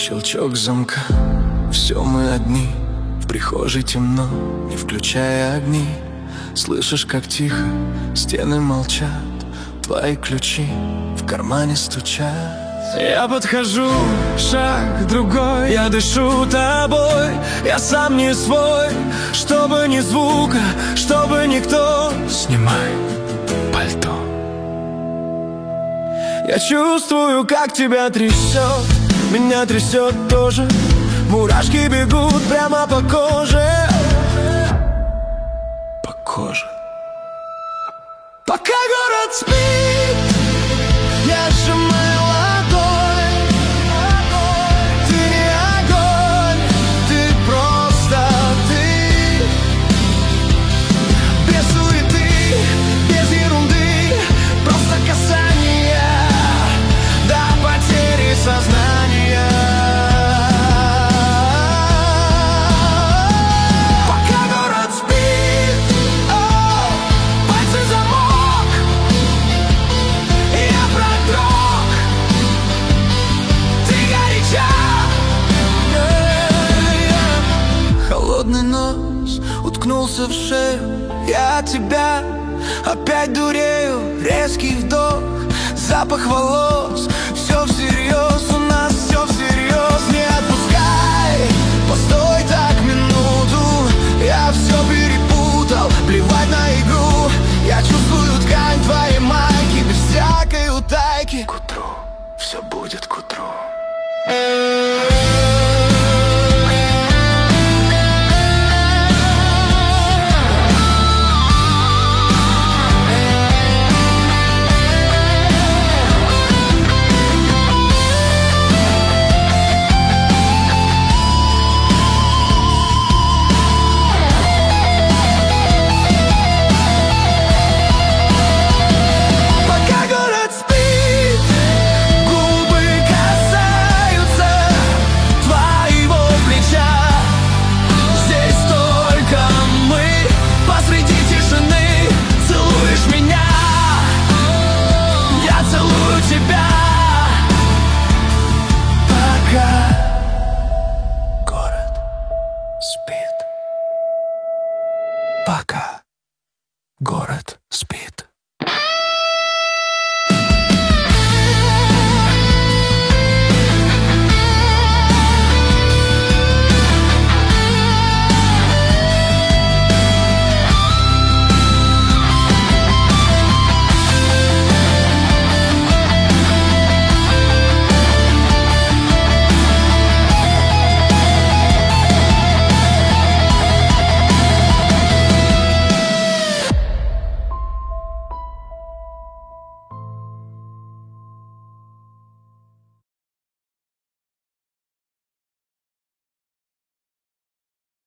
Щелчок замка, все мы одни. В прихожей темно, не включая огни. Слышишь, как тихо стены молчат, твои ключи в кармане стучат. Я подхожу, шаг другой, я дышу тобой, я сам не свой. Чтобы ни звука, чтобы никто. Снимай пальто. Я чувствую, как тебя трясет, меня трясет тоже. Мурашки бегут прямо по коже. По коже. Пока город спит, я сжимаю ладонь. Ты не огонь, ты просто ты. Без суеты, без ерунды, просто касание до потери сознания. Холодный нос уткнулся в шею, я от тебя опять дурею. Резкий вдох, запах волос, все всерьез, у нас все всерьез. Не отпускай.